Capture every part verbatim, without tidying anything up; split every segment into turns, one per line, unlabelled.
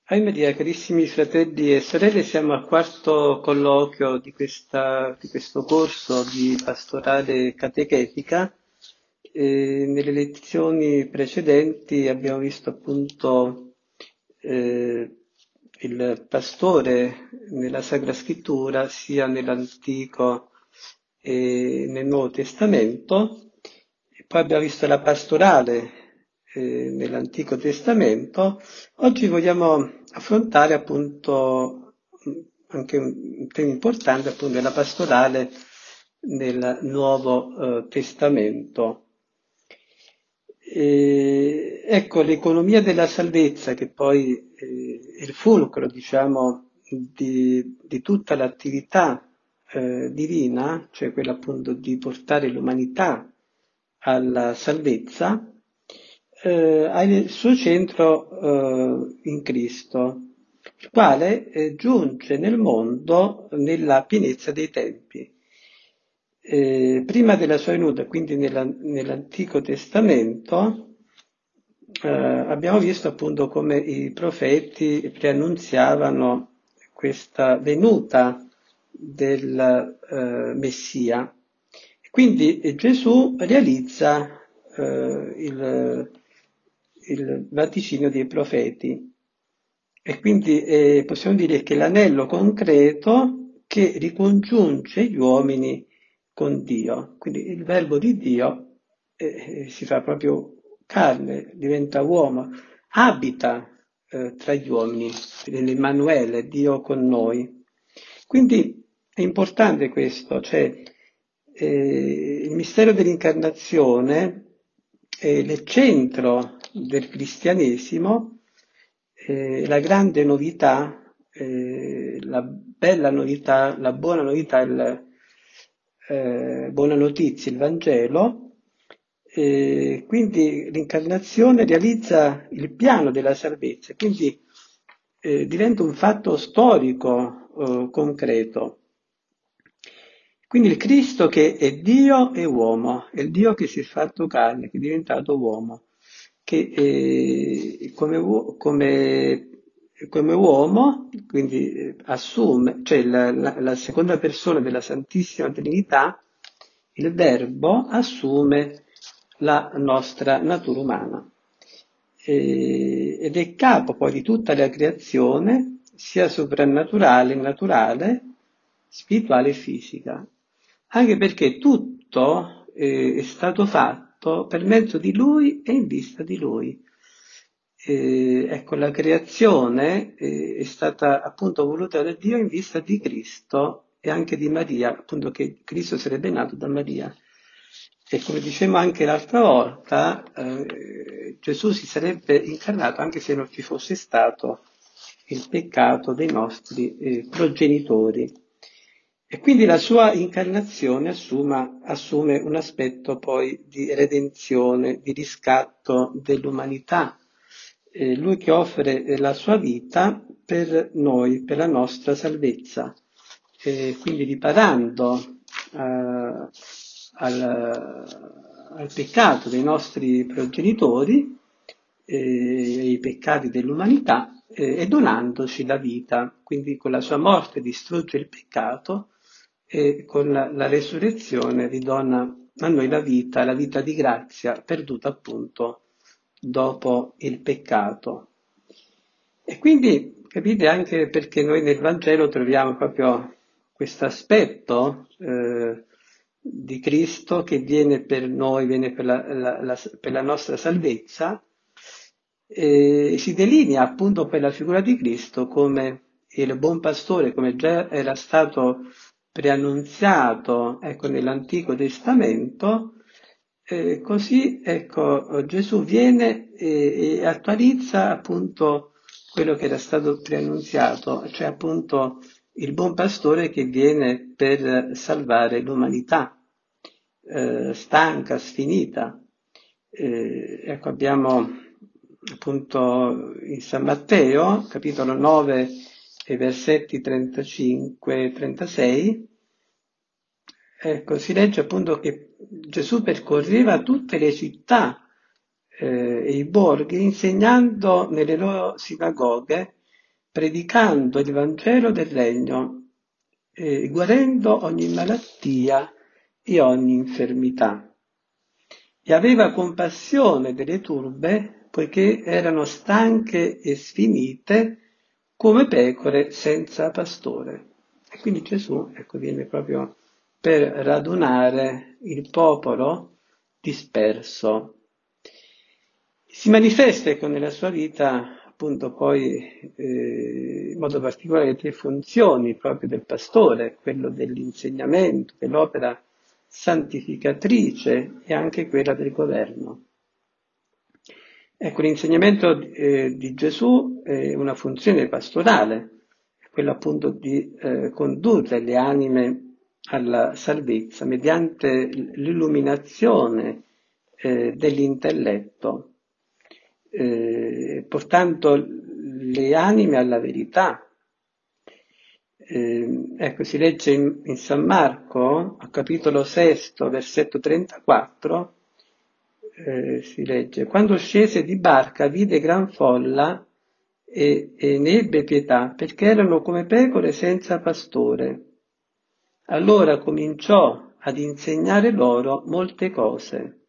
Ave Maria, carissimi fratelli e sorelle, siamo al quarto colloquio di, questa, di questo corso di pastorale catechetica. E nelle lezioni precedenti abbiamo visto appunto eh, il pastore nella Sacra Scrittura, sia nell'Antico e nel Nuovo Testamento, e poi abbiamo visto la pastorale eh, nell'Antico Testamento. Oggi vogliamo affrontare appunto anche un tema importante, appunto della pastorale nel Nuovo eh, Testamento. E, ecco, l'economia della salvezza, che poi eh, è il fulcro, diciamo, di, di tutta l'attività eh, divina, cioè quella appunto di portare l'umanità alla salvezza, eh, ha il suo centro eh, in Cristo, il quale eh, giunge nel mondo nella pienezza dei tempi. Eh, prima della sua venuta, quindi nella, nell'Antico Testamento, eh, abbiamo visto appunto come i profeti preannunziavano questa venuta del eh, Messia. Quindi eh, Gesù realizza eh, il, il vaticinio dei profeti. E quindi eh, possiamo dire che l'anello concreto che ricongiunge gli uomini con Dio. Quindi il verbo di Dio eh, eh, si fa proprio carne, diventa uomo, abita eh, tra gli uomini, l'Emmanuele, Dio con noi. Quindi è importante questo, cioè eh, il mistero dell'incarnazione è il centro del cristianesimo, eh, la grande novità, eh, la bella novità, la buona novità, il, eh, buona notizia, il Vangelo. Eh, quindi l'incarnazione realizza il piano della salvezza, quindi eh, diventa un fatto storico eh, concreto. Quindi il Cristo che è Dio e uomo, è il Dio che si è fatto carne, che è diventato uomo, che eh, come, come, come uomo, quindi eh, assume, cioè la, la, la seconda persona della Santissima Trinità, il Verbo assume la nostra natura umana eh, ed è capo poi di tutta la creazione, sia soprannaturale, naturale, spirituale e fisica, anche perché tutto eh, è stato fatto per mezzo di Lui e in vista di Lui. Eh, ecco, la creazione eh, è stata appunto voluta da Dio in vista di Cristo e anche di Maria, appunto che Cristo sarebbe nato da Maria. E come dicevamo anche l'altra volta, eh, Gesù si sarebbe incarnato anche se non ci fosse stato il peccato dei nostri eh, progenitori. E quindi la sua incarnazione assuma, assume un aspetto poi di redenzione, di riscatto dell'umanità. Eh, lui che offre eh, la sua vita per noi, per la nostra salvezza, eh, quindi riparando eh, al, al peccato dei nostri progenitori, eh, ai peccati dell'umanità, eh, e donandoci la vita. Quindi con la sua morte distrugge il peccato e con la, la resurrezione ridona a noi la vita, la vita di grazia perduta appunto dopo il peccato. E quindi capite anche perché noi nel Vangelo troviamo proprio questo aspetto eh, di Cristo che viene per noi, viene per la, la, la, per la nostra salvezza, e si delinea appunto per la figura di Cristo come il buon pastore, come già era stato preannunziato ecco, nell'Antico Testamento. Eh, così ecco, Gesù viene e, e attualizza appunto quello che era stato preannunziato, cioè appunto il buon pastore che viene per salvare l'umanità, eh, stanca, sfinita. Eh, ecco, abbiamo appunto in San Matteo, capitolo nove e versetti trentacinque trentasei, ecco, si legge appunto che Gesù percorreva tutte le città eh, e i borghi insegnando nelle loro sinagoghe predicando il Vangelo del Regno, eh, guarendo ogni malattia e ogni infermità. E aveva compassione delle turbe, poiché erano stanche e sfinite come pecore senza pastore. E quindi Gesù, ecco, viene proprio per radunare il popolo disperso. Si manifesta, ecco, nella sua vita, appunto, poi eh, in modo particolare le tre funzioni proprio del pastore, quello dell'insegnamento, dell'opera santificatrice e anche quella del governo. Ecco, l'insegnamento eh, di Gesù è una funzione pastorale, è quella appunto di eh, condurre le anime alla salvezza mediante l'illuminazione eh, dell'intelletto, eh, portando le anime alla verità. Eh, ecco, si legge in, in San Marco, a capitolo sesto, versetto trentaquattro, eh, si legge: quando scese di barca vide gran folla e, e ne ebbe pietà, perché erano come pecore senza pastore. Allora cominciò ad insegnare loro molte cose.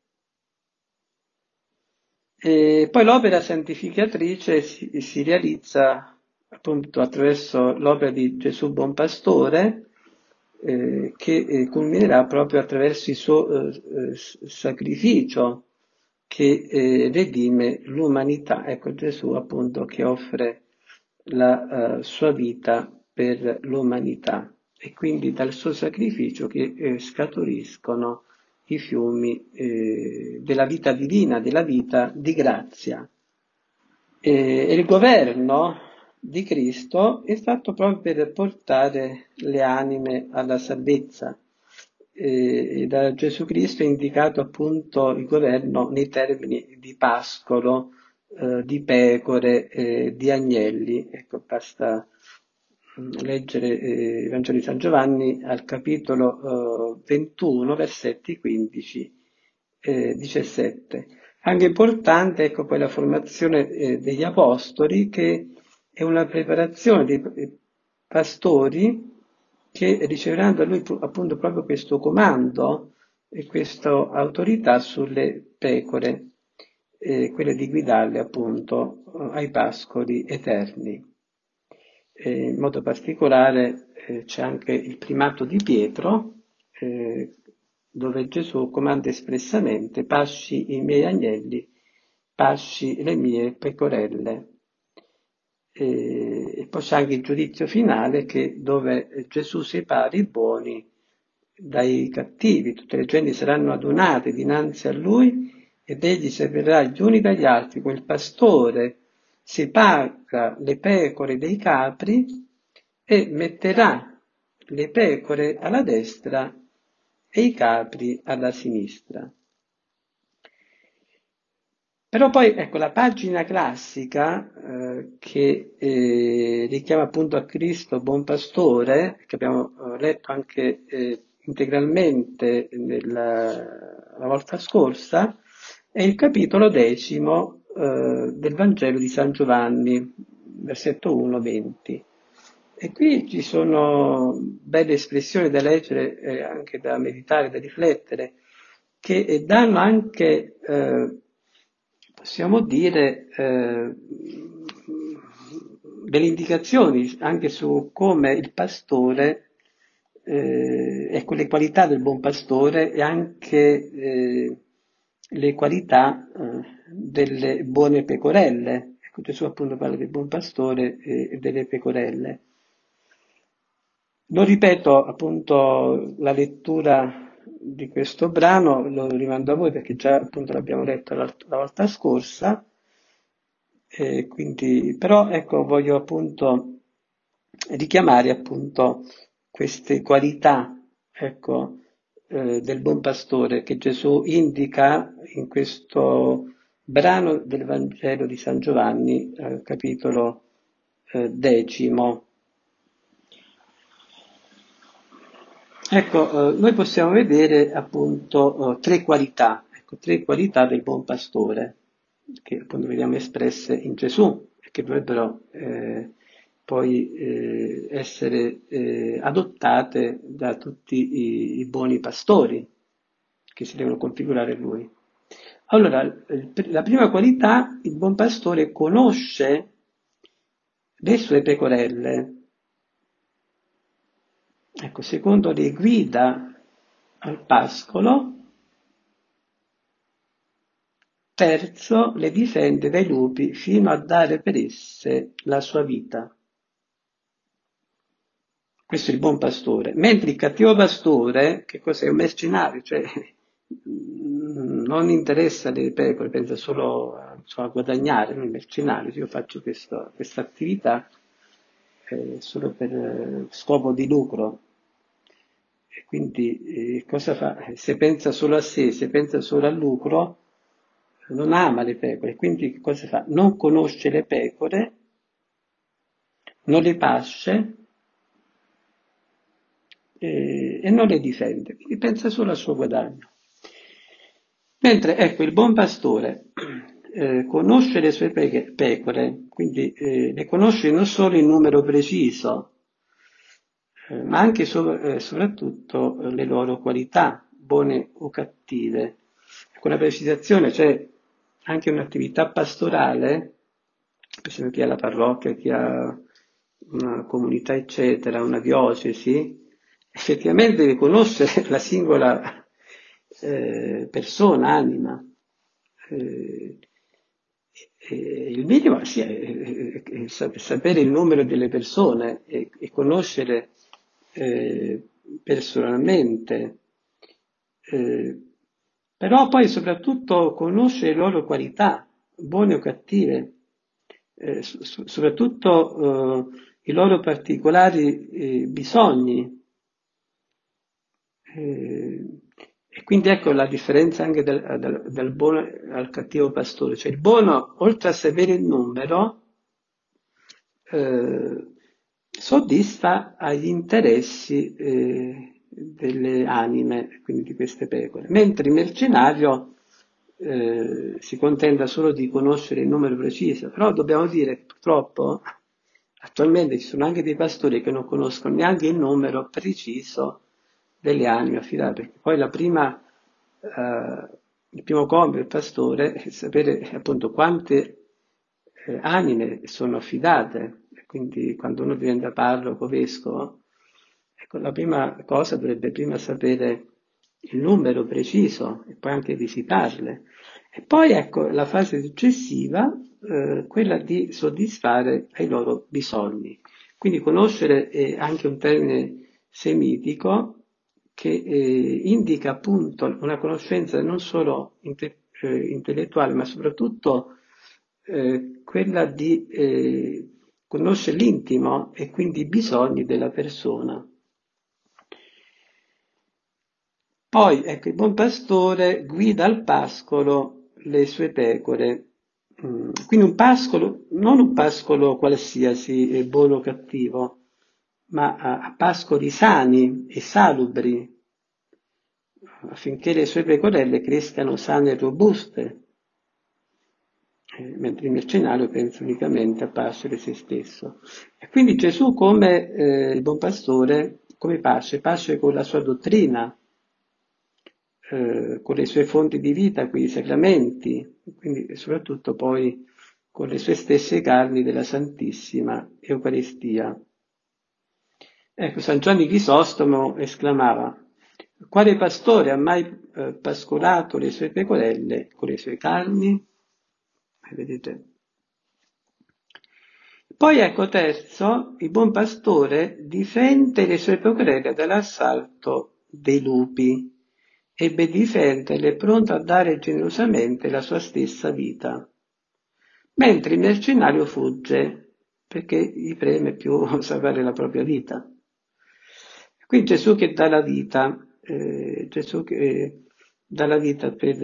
E poi l'opera santificatrice si, si realizza appunto attraverso l'opera di Gesù Buon Pastore, eh, che eh, culminerà proprio attraverso il suo eh, sacrificio che eh, redime l'umanità. Ecco Gesù appunto che offre la uh, sua vita per l'umanità, e quindi dal suo sacrificio che eh, scaturiscono i fiumi eh, della vita divina, della vita di grazia. E il governo di Cristo è fatto proprio per portare le anime alla salvezza. E da Gesù Cristo è indicato appunto il governo nei termini di pascolo, eh, di pecore, eh, di agnelli. Ecco, basta leggere eh, il Vangelo di San Giovanni al capitolo eh, ventuno, versetti quindici e diciassette. Anche importante, ecco, poi la formazione eh, degli apostoli, che è una preparazione dei pastori che riceveranno da lui appunto proprio questo comando e questa autorità sulle pecore, eh, quelle di guidarle appunto ai pascoli eterni. E in modo particolare eh, c'è anche il primato di Pietro, eh, dove Gesù comanda espressamente: pasci i miei agnelli, pasci le mie pecorelle. E, e poi c'è anche il giudizio finale, che dove Gesù separa i buoni dai cattivi. Tutte le genti saranno adunate dinanzi a lui ed egli separerà gli uni dagli altri. Quel pastore separa le pecore dei capri e metterà le pecore alla destra e i capri alla sinistra. Però poi, ecco, la pagina classica eh, che eh, richiama appunto a Cristo Buon Pastore, che abbiamo eh, letto anche eh, integralmente nella, la volta scorsa, è il capitolo decimo eh, del Vangelo di San Giovanni, versetto uno venti. E qui ci sono belle espressioni da leggere, eh, anche da meditare, da riflettere, che eh, danno anche, eh, possiamo dire, eh, delle indicazioni anche su come il pastore, eh, ecco, le qualità del buon pastore e anche eh, le qualità eh, delle buone pecorelle. Ecco, Gesù appunto parla del buon pastore e, e delle pecorelle. Non ripeto appunto la lettura di questo brano, lo rimando a voi perché già appunto l'abbiamo letto la, la volta scorsa, e quindi, però ecco, voglio appunto richiamare appunto queste qualità, ecco, eh, del buon pastore che Gesù indica in questo brano del Vangelo di San Giovanni, eh, capitolo eh, decimo. Ecco, eh, noi possiamo vedere appunto eh, tre qualità, ecco, tre qualità del buon pastore, che appunto vediamo espresse in Gesù e che dovrebbero eh, poi eh, essere eh, adottate da tutti i, i buoni pastori che si devono configurare in lui. Allora, il- la prima qualità, il buon pastore conosce le sue pecorelle. Ecco, secondo le guida al pascolo. Terzo, le difende dai lupi fino a dare per esse la sua vita. Questo è il buon pastore. Mentre il cattivo pastore, che cos'è? Un mercenario, cioè mm, non interessa le pecore, pensa solo a, so, a guadagnare, non il mercenario. Io faccio questa attività eh, solo per eh, scopo di lucro. E quindi eh, cosa fa? Se pensa solo a sé, se pensa solo al lucro, non ama le pecore, quindi che cosa fa? Non conosce le pecore, non le pasce eh, e non le difende, quindi pensa solo al suo guadagno. Mentre, ecco, il buon pastore eh, conosce le sue pe- pecore, quindi eh, le conosce non solo in numero preciso, eh, ma anche so- eh, soprattutto eh, le loro qualità, buone o cattive. Con la precisazione c'è anche un'attività pastorale, per esempio chi ha la parrocchia, chi ha una comunità, eccetera, una diocesi, effettivamente deve conoscere la singola eh, persona, anima. Eh, e il minimo sì, è, è- è sapere il numero delle persone e, e conoscere eh, personalmente, eh, però poi soprattutto conoscere le loro qualità, buone o cattive, eh, so- so- soprattutto eh, i loro particolari eh, bisogni. Eh, e quindi ecco la differenza anche dal, dal- dal buono al cattivo pastore, cioè il buono, oltre a sapere il numero, eh, soddisfa agli interessi eh, delle anime, quindi di queste pecore, mentre il mercenario eh, si contenta solo di conoscere il numero preciso, però dobbiamo dire che purtroppo attualmente ci sono anche dei pastori che non conoscono neanche il numero preciso delle anime affidate, perché poi la prima, eh, il primo compito del pastore è sapere appunto quante eh, anime sono affidate, e quindi quando uno diventa parroco, vescovo, ecco, la prima cosa dovrebbe prima sapere il numero preciso e poi anche visitarle. E poi ecco la fase successiva, eh, quella di soddisfare ai loro bisogni. Quindi conoscere è anche un termine semitico che eh, indica appunto una conoscenza non solo inte- eh, intellettuale, ma soprattutto eh, quella di eh, conoscere l'intimo e quindi i bisogni della persona. Poi, ecco, il buon pastore guida al pascolo le sue pecore. Mm, Quindi un pascolo, non un pascolo qualsiasi, eh, buono o cattivo, ma a, a pascoli sani e salubri, affinché le sue pecorelle crescano sane e robuste, eh, mentre il mercenario pensa unicamente a pascere se stesso. E quindi Gesù, come eh, il buon pastore, come pasce? Pasce con la sua dottrina, eh, con le sue fonti di vita, quindi i sacramenti, quindi soprattutto poi con le sue stesse carni della Santissima Eucaristia. Ecco, San Giovanni Crisostomo esclamava: quale pastore ha mai eh, pascolato le sue pecorelle con le sue carni? Eh, vedete? Poi ecco terzo, il buon pastore difende le sue pecorelle dall'assalto dei lupi e per difenderle è pronto a dare generosamente la sua stessa vita, mentre il mercenario fugge perché gli preme più salvare la propria vita. Qui Gesù che dà la vita, eh, Gesù che dà la vita per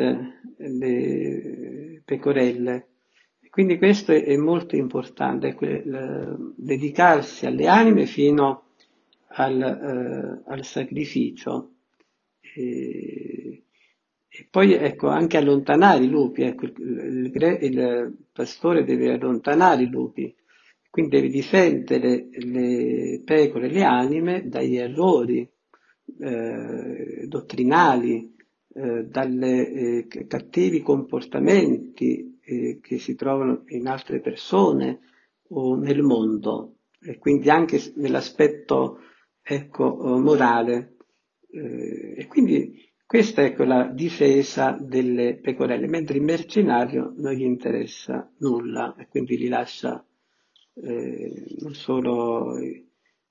le pecorelle. Quindi questo è, è molto importante, ecco, il- dedicarsi alle anime fino al, eh, al sacrificio. E, e poi ecco anche allontanare i lupi, ecco, il, il- il pastore deve allontanare i lupi, quindi devi difendere le pecore, le anime, dagli errori eh, dottrinali, eh, dai cattivi comportamenti eh, che si trovano in altre persone o nel mondo, e quindi anche nell'aspetto ecco, morale. Eh, e quindi questa è ecco, la difesa delle pecorelle, mentre il mercenario non gli interessa nulla e quindi li lascia eh, non solo eh,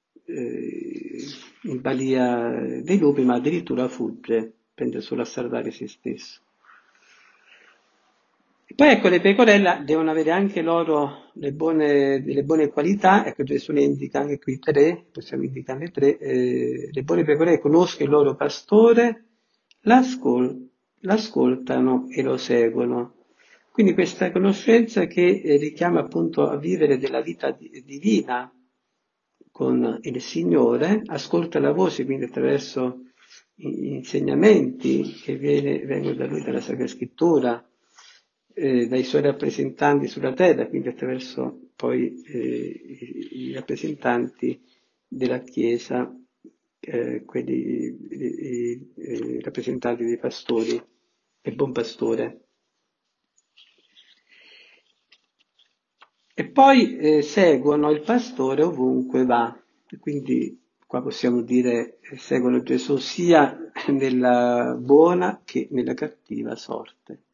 in balia dei lupi, ma addirittura fugge, tende solo a salvare se stesso. E poi ecco, le pecorelle devono avere anche loro le buone, delle buone qualità, ecco Gesù ne indica anche qui tre, possiamo indicarne tre, eh, le buone pecorelle conoscono il loro pastore, l'ascol- l'ascoltano e lo seguono. Quindi questa conoscenza che eh, richiama appunto a vivere della vita di- divina con il Signore, ascolta la voce quindi attraverso i- insegnamenti che viene- vengono da Lui, dalla Sacra Scrittura, eh, dai Suoi rappresentanti sulla terra, quindi attraverso poi eh, i, i rappresentanti della Chiesa, eh, quelli, i, i- i rappresentanti dei pastori e buon pastore. E poi eh, seguono il pastore ovunque va, quindi qua possiamo dire eh, seguono Gesù sia nella buona che nella cattiva sorte.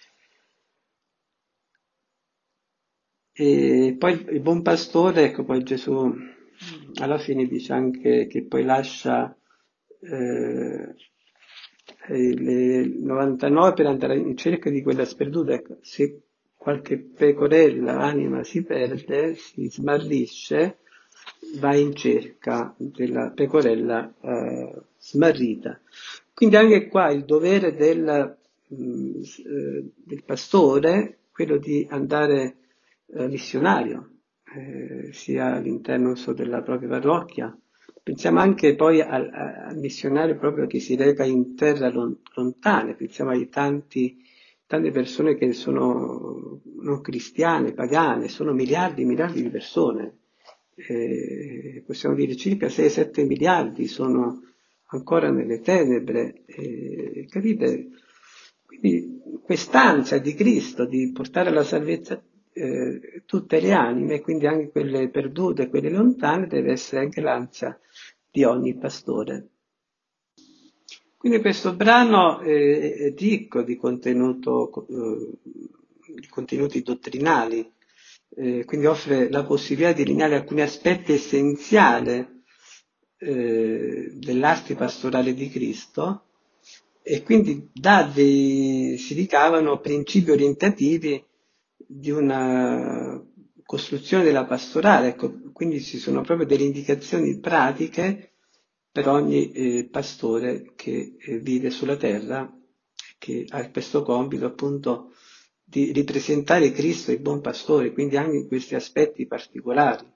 E poi il buon pastore, ecco, poi Gesù alla fine dice anche che poi lascia eh, eh, le novantanove per andare in cerca di quella sperduta. Ecco, se qualche pecorella, anima si perde, si smarrisce, va in cerca della pecorella eh, smarrita. Quindi anche qua il dovere del, mh, eh, del pastore, quello di andare eh, missionario, eh, sia all'interno non so, della propria parrocchia. Pensiamo anche poi al, al missionario proprio che si reca in terra lon- lontane, pensiamo ai tanti, tante persone che sono non cristiane, pagane, sono miliardi e miliardi di persone. Eh, possiamo dire circa sei sette miliardi sono ancora nelle tenebre, eh, capite? Quindi quest'ansia di Cristo di portare alla salvezza eh, tutte le anime, quindi anche quelle perdute e quelle lontane, deve essere anche l'ansia di ogni pastore. Quindi questo brano eh, è ricco di contenuto, eh, di contenuti dottrinali, eh, quindi offre la possibilità di delineare alcuni aspetti essenziali eh, dell'arte pastorale di Cristo e quindi da dei, si ricavano principi orientativi di una costruzione della pastorale, ecco, quindi ci sono proprio delle indicazioni pratiche per ogni eh, pastore che eh, vive sulla terra, che ha questo compito appunto di ripresentare Cristo, il buon pastore, quindi anche in questi aspetti particolari.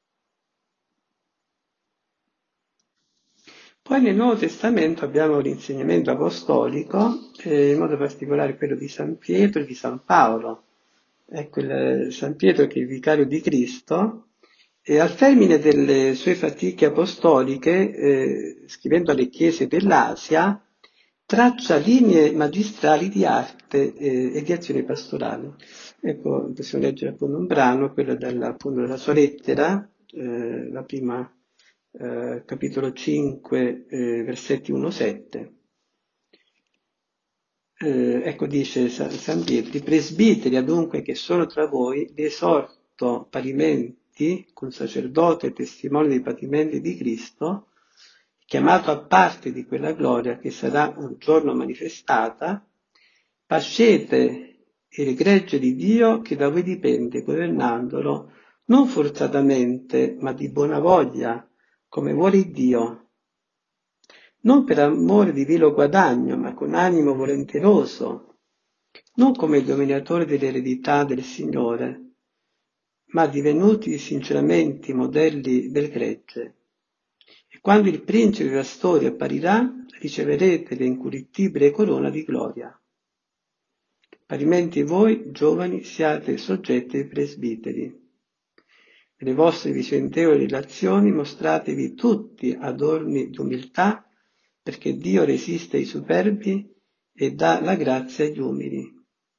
Poi nel Nuovo Testamento abbiamo l'insegnamento apostolico, eh, in modo particolare quello di San Pietro e di San Paolo. Ecco, il, San Pietro che è il vicario di Cristo, e al termine delle sue fatiche apostoliche, eh, scrivendo alle chiese dell'Asia, traccia linee magistrali di arte eh, e di azione pastorale. Ecco, possiamo leggere appunto un brano, quello della, appunto, della sua lettera, eh, la prima eh, capitolo cinque, eh, versetti uno sette. Eh, ecco, dice San, San Pietro, i presbiteri adunque che sono tra voi, vi esorto parimenti, con sacerdote e testimone dei patimenti di Cristo, chiamato a parte di quella gloria che sarà un giorno manifestata, pascete il gregge di Dio che da voi dipende, governandolo non forzatamente, ma di buona voglia, come vuole Dio, non per amore di vilo guadagno, ma con animo volenteroso, non come il dominatore dell'eredità del Signore, ma divenuti sinceramente modelli del gregge. E quando il principe della storia apparirà, riceverete l'incorruttibile corona di gloria. Parimenti voi, giovani, siate soggetti ai presbiteri. le vostre vicendevoli relazioni mostratevi tutti adorni di umiltà, perché Dio resiste ai superbi e dà la grazia agli umili.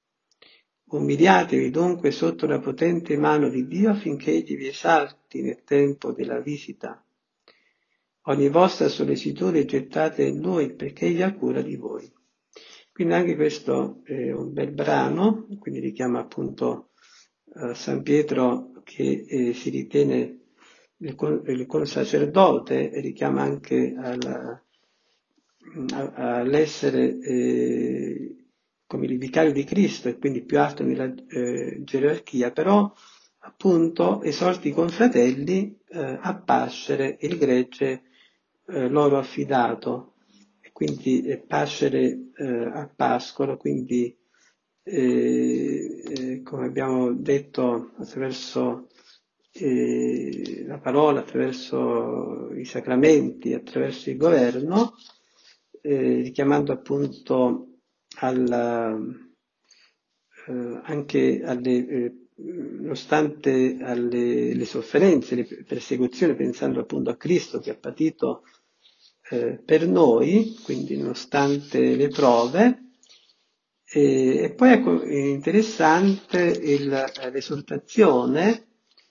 Umiliatevi dunque sotto la potente mano di Dio affinché Egli vi esalti nel tempo della visita. Ogni vostra sollecitudine gettate in Lui, perché Egli ha cura di voi. Quindi anche questo è un bel brano, quindi richiama appunto eh, San Pietro che eh, si ritiene il, con, il consacerdote, e richiama anche alla, a, all'essere eh, come il vicario di Cristo e quindi più alto nella eh, gerarchia, però appunto esorta i confratelli eh, a pascere il gregge eh, loro affidato, e quindi eh, pascere eh, a pascolo, quindi eh, eh, come abbiamo detto attraverso eh, la parola, attraverso i sacramenti, attraverso il governo, eh, richiamando appunto alla, eh, anche alle, eh, nonostante alle le sofferenze, le persecuzioni, pensando appunto a Cristo che ha patito eh, per noi, quindi nonostante le prove. E, e poi ecco, è interessante il, l'esortazione,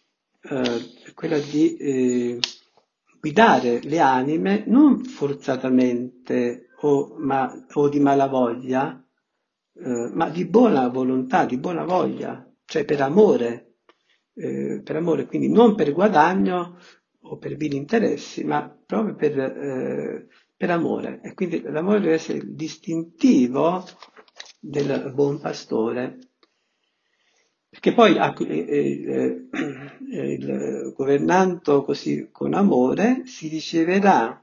eh, quella di eh, guidare le anime non forzatamente o, ma, o di malavoglia, eh, ma di buona volontà, di buona voglia, cioè per amore, eh, per amore, quindi non per guadagno o per vili interessi, ma proprio per, eh, per amore. E quindi l'amore deve essere il distintivo del buon pastore. Perché poi eh, eh, eh, il governando così con amore si riceverà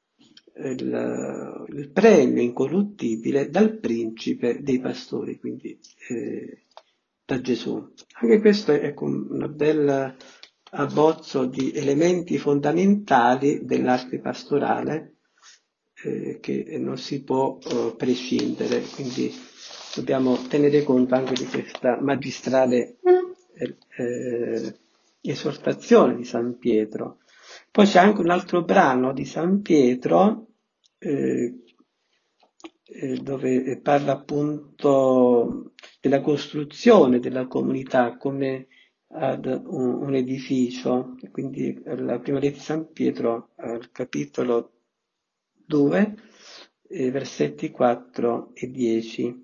il, il premio incorruttibile dal principe dei pastori, quindi eh, da Gesù. Anche questo è ecco, un bel abbozzo di elementi fondamentali dell'arte pastorale eh, che non si può eh, prescindere, quindi dobbiamo tenere conto anche di questa magistrale eh, eh, esortazione di San Pietro. Poi c'è anche un altro brano di San Pietro eh, eh, dove parla appunto della costruzione della comunità come ad un, un edificio, quindi la prima lettera di San Pietro al capitolo due, eh, versetti quattro e dieci.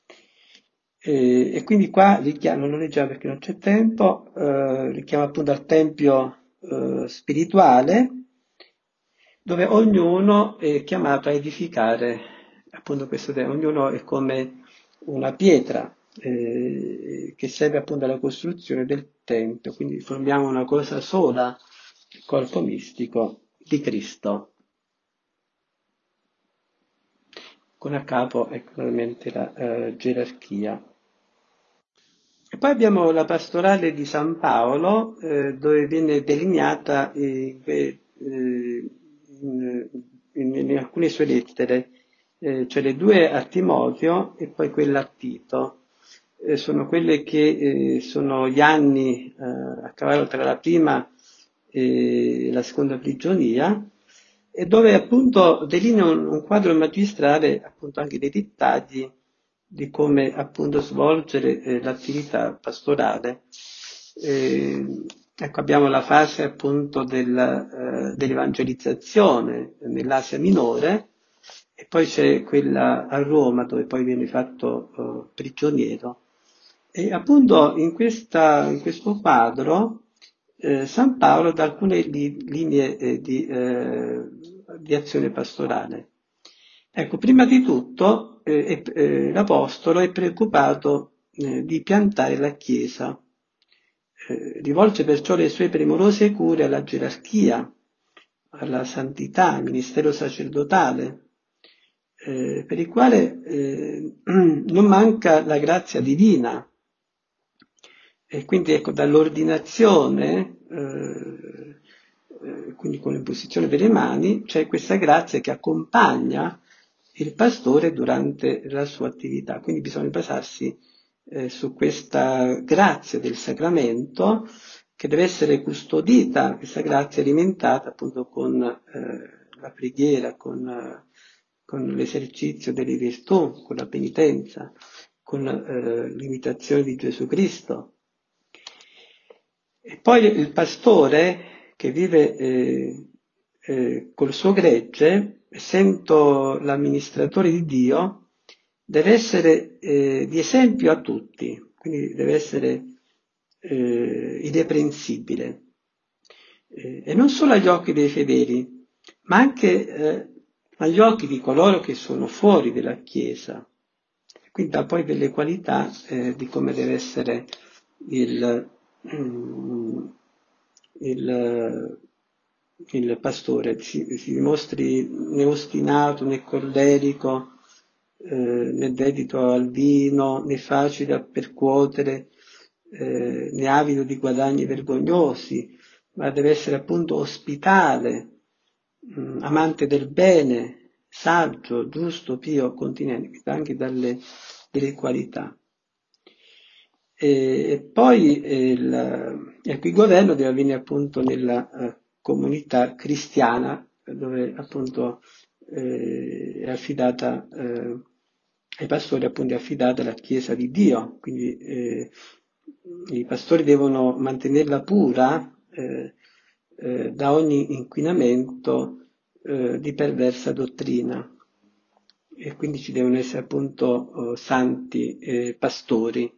E, e quindi qua richiama, non lo leggiamo perché non c'è tempo, eh, richiama appunto al tempio eh, spirituale, dove ognuno è chiamato a edificare appunto questo tempio, ognuno è come una pietra eh, che serve appunto alla costruzione del tempio, quindi formiamo una cosa sola, il corpo mistico di Cristo, con a capo ecco, naturalmente la eh, gerarchia. E poi abbiamo la pastorale di San Paolo, eh, dove viene delineata eh, eh, in, in, in alcune sue lettere, eh, cioè le due a Timoteo e poi quella a Tito. Eh, sono quelle che eh, sono gli anni eh, a cavallo tra la prima e la seconda prigionia, e dove appunto delinea un, un quadro magistrale appunto anche dei dettagli di come appunto svolgere eh, l'attività pastorale. Eh, ecco, abbiamo la fase appunto del, eh, dell'evangelizzazione nell'Asia minore, e poi c'è quella a Roma dove poi viene fatto eh, prigioniero. E appunto in, questa, in questo quadro eh, San Paolo dà alcune li, linee eh, di, eh, di azione pastorale. Ecco, prima di tutto eh, eh, l'Apostolo è preoccupato eh, di piantare la Chiesa, eh, rivolge perciò le sue premurose cure alla gerarchia, alla santità, al ministero sacerdotale, eh, per il quale eh, non manca la grazia divina. E quindi ecco, dall'ordinazione, eh, eh, quindi con l'imposizione delle mani, c'è questa grazia che accompagna il pastore durante la sua attività. Quindi bisogna basarsi eh, su questa grazia del sacramento che deve essere custodita, questa grazia alimentata appunto con eh, la preghiera, con, eh, con l'esercizio delle virtù, con la penitenza, con eh, l'imitazione di Gesù Cristo. E poi il pastore che vive eh, eh, col suo gregge, essendo l'amministratore di Dio, deve essere eh, di esempio a tutti, quindi deve essere eh, irreprensibile, eh, e non solo agli occhi dei fedeli, ma anche eh, agli occhi di coloro che sono fuori della Chiesa. Quindi dà poi delle qualità eh, di come deve essere il, mm, il, il pastore, si, si dimostri né ostinato né collerico, eh, né dedito al vino, né facile a percuotere, eh, né avido di guadagni vergognosi, ma deve essere appunto ospitale, mh, amante del bene, saggio, giusto, pio, continente, anche dalle delle qualità. E, e poi eh, il, ecco, il governo deve avvenire appunto nella eh, comunità cristiana, dove appunto eh, è affidata eh, ai pastori, appunto è affidata la Chiesa di Dio, quindi eh, i pastori devono mantenerla pura eh, eh, da ogni inquinamento eh, di perversa dottrina, e quindi ci devono essere appunto eh, santi eh, pastori.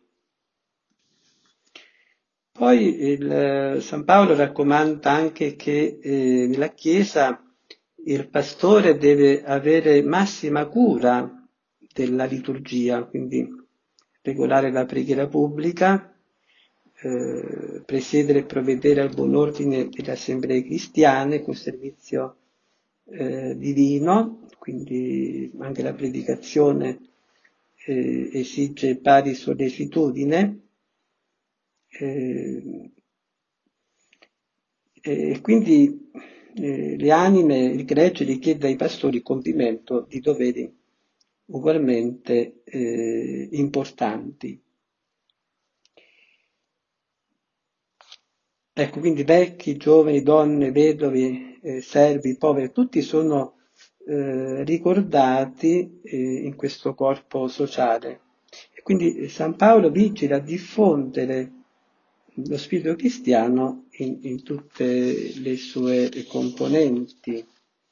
Poi il, San Paolo raccomanda anche che eh, nella Chiesa il pastore deve avere massima cura della liturgia, quindi regolare la preghiera pubblica, eh, presiedere e provvedere al buon ordine delle assemblee cristiane con servizio eh, divino, quindi anche la predicazione eh, esige pari sollecitudine. Eh, e quindi eh, le anime, il gregge richiede ai pastori il compimento di doveri ugualmente eh, importanti. Ecco, quindi vecchi, giovani, donne, vedovi, eh, servi, poveri, tutti sono eh, ricordati eh, in questo corpo sociale. E quindi San Paolo vigila a diffondere lo spirito cristiano in, in tutte le sue componenti.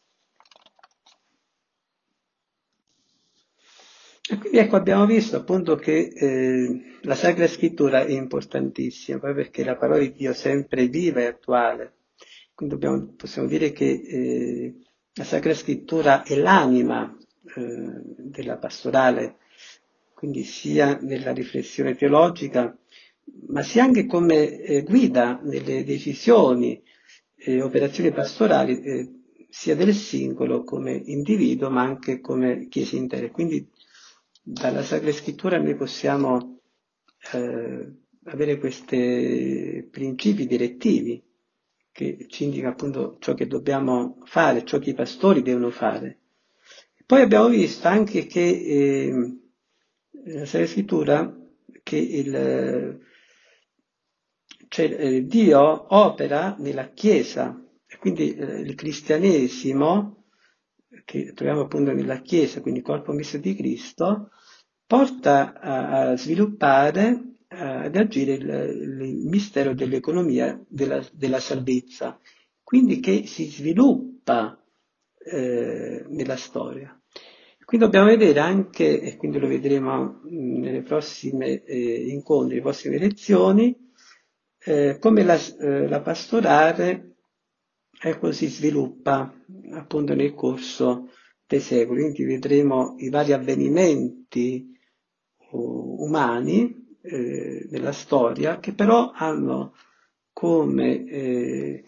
E quindi ecco, abbiamo visto appunto che eh, la Sacra Scrittura è importantissima, proprio perché la parola di Dio è sempre viva e attuale. Quindi dobbiamo, possiamo dire che eh, la Sacra Scrittura è l'anima eh, della pastorale, quindi sia nella riflessione teologica, ma sia anche come eh, guida nelle decisioni e operazioni pastorali, eh, sia del singolo come individuo, ma anche come chiesa intera. Quindi dalla Sacra Scrittura noi possiamo eh, avere questi principi direttivi che ci indicano appunto ciò che dobbiamo fare, ciò che i pastori devono fare. E poi abbiamo visto anche che eh, nella Sacra Scrittura che il, cioè, eh, Dio opera nella Chiesa, e quindi eh, il cristianesimo, che troviamo appunto nella Chiesa, quindi corpo misto di Cristo, porta a, a sviluppare, a, ad agire il, il mistero dell'economia della, della salvezza, quindi che si sviluppa eh, nella storia. Quindi dobbiamo vedere anche, e quindi lo vedremo nelle prossime eh, incontri, nelle prossime lezioni, eh, come la, eh, la pastorale ecco, si sviluppa appunto nel corso dei secoli. Quindi vedremo i vari avvenimenti uh, umani eh, nella storia, che però hanno come eh,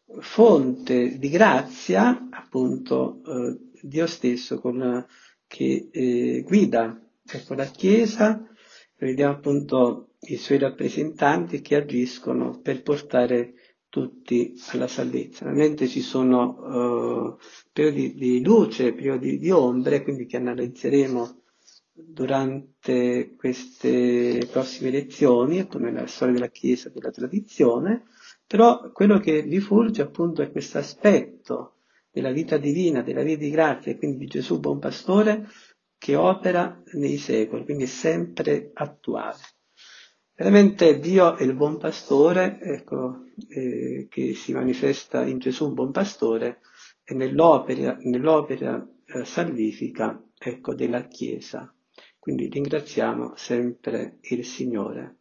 fonte di grazia appunto eh, Dio stesso con, che eh, guida ecco, la Chiesa. Vediamo appunto i suoi rappresentanti che agiscono per portare tutti alla salvezza. Ovviamente ci sono eh, periodi di luce, periodi di ombre, quindi che analizzeremo durante queste prossime lezioni, come la storia della Chiesa e della tradizione, Però quello che rifulge appunto è questo aspetto della vita divina, della vita di grazia, e quindi di Gesù buon pastore, che opera nei secoli, quindi è sempre attuale. Veramente Dio è il buon pastore, ecco, eh, che si manifesta in Gesù buon pastore e nell'opera, nell'opera eh, salvifica, ecco, della Chiesa. Quindi ringraziamo sempre il Signore.